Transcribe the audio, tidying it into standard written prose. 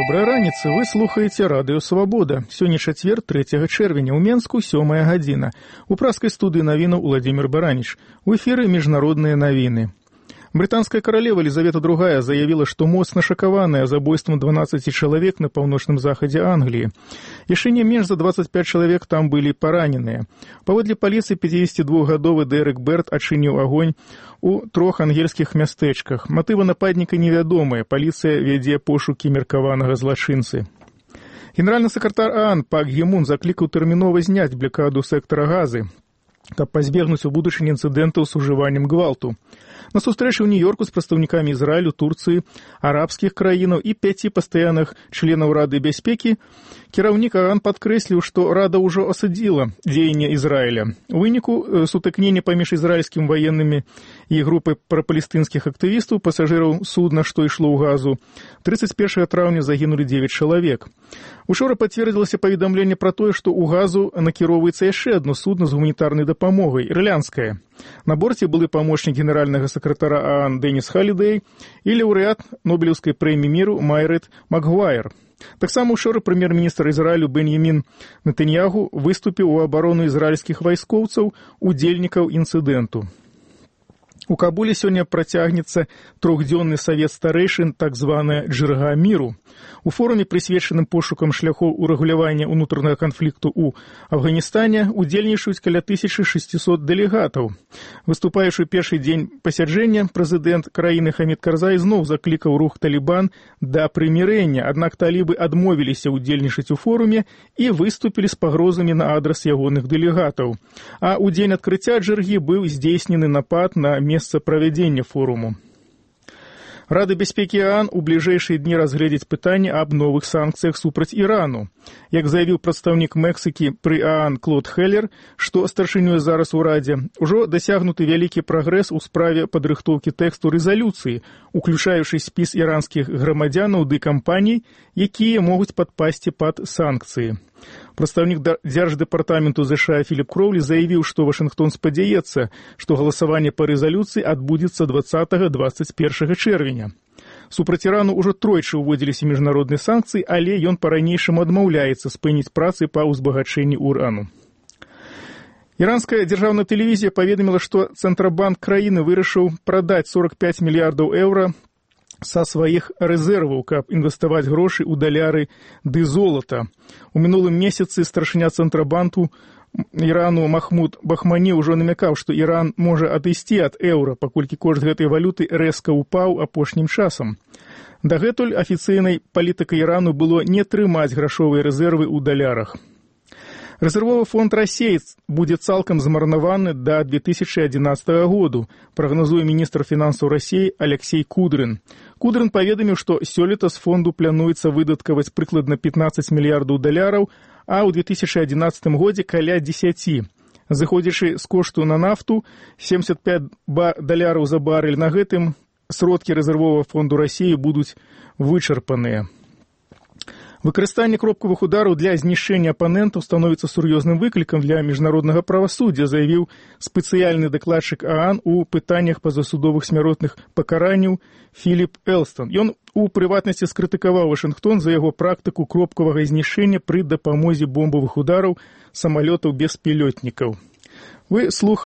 Добрай раніцы, вы слухаеце радыё «Свабода». Сёння чацвер, 3 чэрвеня, у Менску 7 гадзіна. У праскай студыі навінаў Уладзімір Бараніч. У эфіры міжнародныя навіны. Брытанская каралева Елизавета II заявила, што моцна шакаваная забойствам 12 чалавек на паўночным захадзе Англіі. Яшчэ не менш за 25 чалавек там былі параненыя. Паводле паліцыі 52-гадовы Дэрек Берт адчыніў агонь у 3 ангельскіх мястэчках. Матывы нападніка невядомыя. Паліцыя вядзе пошукі меркаванага злачынцы. Генеральны сакратар ААН Пак Гі Мун заклікаў тэрмінова зняць блакаду сектара Газы, каб пазбегнуць у будучыні інцыдэнтаў з ужываннем гвалту. На сустрэчы ў Нью-Йорку з прадстаўнікамі Ізраілю, Турцыі, арабскіх краінаў і 5 пастаянных членаў Рады бяспекі кіраўнік ААН падкрэсліў, што Рада ўжо асудзіла дзеянне Ізраіля. У выніку сутыкнення паміж ізраільскімі ваеннымі і групай прапалестынскіх актывістаў, пасажыраў судна, што ішло ў Газу, 31 траўня загінулі 9 чалавек. Учора пацвердзілася паведамленне пра тое, што ў Газу накіроўваецца яшчэ адно судна з гуманітарнай дапамогай, ірландскае. На борце былы памочнік генеральнага сакратара ААН Дэніс Халідэй і лаўрэат Нобелеўскай прэміі міру Майрэт Макгвайр. Таксама учора прэм'ер-міністр Ізраілю Беньямін Нетаньягу выступіў у абарону ізраільскіх вайскоўцаў, удзельнікаў інцыдэнту. У Кабуле сёння працягнецца 3-дзённы савет старэйшын, так званая «Джырга міру». У форуме, прысвечаным пошукам шляхоў урэгулявання ўнутранага канфлікту ў Афганістане, удзельнічаюць каля 1600 дэлегатаў. Выступаючы першы дзень пасяджэння, прэзідэнт краіны Хамід Карзай зноў заклікаў рух «Талібан» да прымірэння, аднак талібы адмовіліся ўдзельнічаць у форуме і выступілі з пагрозамі на адрас ягоных дэлегатаў. А ў дзень адкрыцця Джыргі быў здзейснены напад на месца правядзення форуму. Рада бяспекі ААН у бліжэйшыя дні разгледзіць пытанне аб новых санкцыях супраць Ірану. Як заявіў прадстаўнік Мексікі пры ААН Клод Хеллер, што старшынёй зараз у Радзе, ужо дасягнуты вялікі прагрэс у справе падрыхтоўкі тэксту рэзалюцыі, уключаючы спіс іранскіх грамадзянаў ды кампаній, якія могуць падпасці пад санкцыі. Прадстаўнік Дзярждэпартаменту ЗША Філіп Кроўлі заявіў, што Вашынгтон спадзяецца, што галасаванне па рэзалюцыі адбудзецца 20-21 чэрвеня. Супраць Ірану ўжо тройчы ўводзіліся міжнародныя санкцыі, але ён па-ранейшаму адмаўляецца спыніць працы па ўзбагачэнні урану. Іранская дзяржаўная тэлевізія паведаміла, што Цэнтрабанк краіны вырашыў прадаць 45 мільярдаў еўра са сваіх рэзерваў, каб інвеставаць грошы ў даляры ды золата. У мінулым месяцы старшыня Цэнтрабанку Ірану Махмуд Бахмані ўжо намякаў, што Іран можа адысці ад еўра, паколькі кошт гэтай валюты рэзка ўпаў апошнім часам. Дагэтуль афіцыйнай палітыкай Ірану было не трымаць грашовыя рэзервы ў далярах. Рэзервовы фонд Рассіі будзе цалкам змарнаваны да 2011 году, прагназуе міністр фінансаў Рассіі Алексей Кудрын. Кудрын паведаміў, што сёлета з фонду плануецца выдаткаваць прыкладна 15 мільярдаў даляраў, а ў 2011 годзе каля 10. Зыходзячы з кошту на нафту 75 даляраў за барэль, на гэтым сродкі рэзервовага фонду Рассіі будуць вычарпаныя. Выкарыстанне кропкавых удараў для знішчэння апанентаў становіцца сур'ёзным выклікам для міжнароднага правасуддзя, заявіў спецыяльны дакладчык ААН у пытаннях пазасудовых смяротных пакаранняў Філіп Элстон. Ён у прыватнасці скрытыкаваў Вашынгтон за яго практыку кропкавага знішчэння пры дапамозе бомбавых удараў самалётаў беспілётнікаў. Вы слухаеце